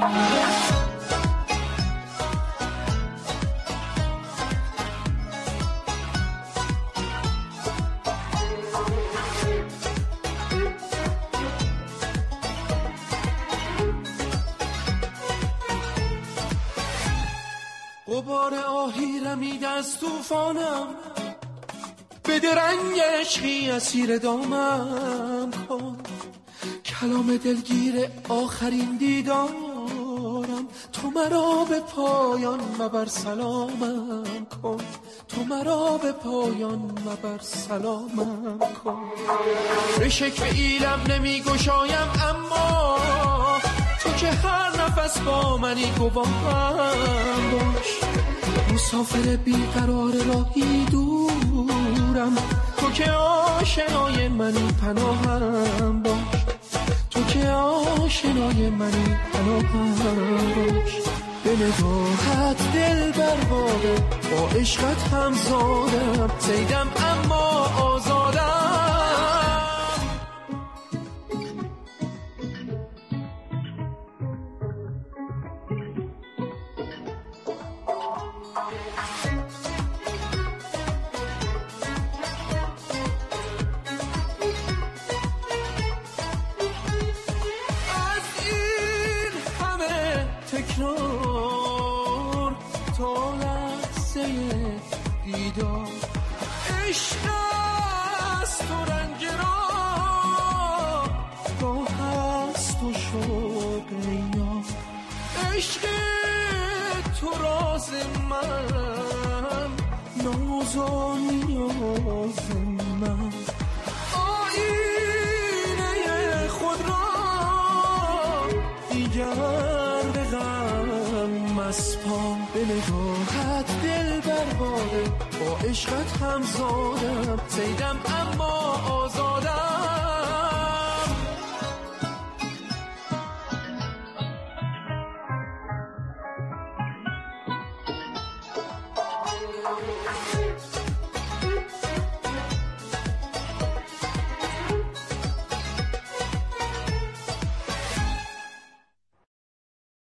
غبار آهی رمید از توفانم، بده رنگ عشقی اسیر دامم کن. کلام دلگیر آخرین دیدارم، تو مرا به پایان مبر سلامم کن. تو مرا به پایان مبر سلامم کن. به شکوه ایلم نمی گشایم اما تو که هر نفس با منی گواهم باش. مسافر بیقرار راهی دورم، تو که آشنای منی پناهم باش. تو که آشنای منی پناهم باش. به نگاهت دل برباده، با عشقت هم زادم، صیدم اما آزادم. تکرار تا لحظه دیدار، عشق است و رنج را هست و شوق یار. عشق تو راز من، ناز و نیاز من. آینه خود را دیگر مسپان. به نگاهت دل برباده، با عشقت هم زادم، صیدم اما آزادم.